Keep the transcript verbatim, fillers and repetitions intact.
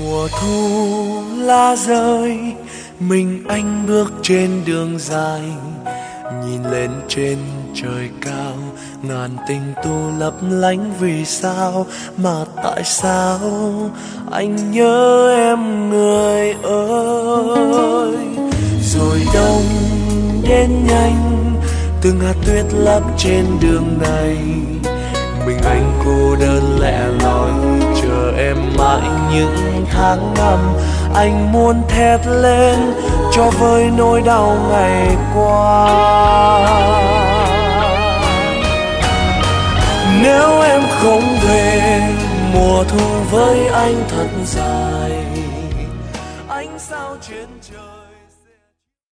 Mùa thu lá rơi, mình anh bước trên đường dài, nhìn lên trên trời cao, ngàn tình tu lấp lánh vì sao, mà tại sao anh nhớ em người ơi. Rồi đông đến nhanh, từng hạt tuyết lấp trên đường này, mình anh cô đơn lẻ loi chờ em mãi những tháng năm. Anh muốn thét lên cho vơi nỗi đau ngày qua. Nếu em không về, mùa thu với anh thật dài,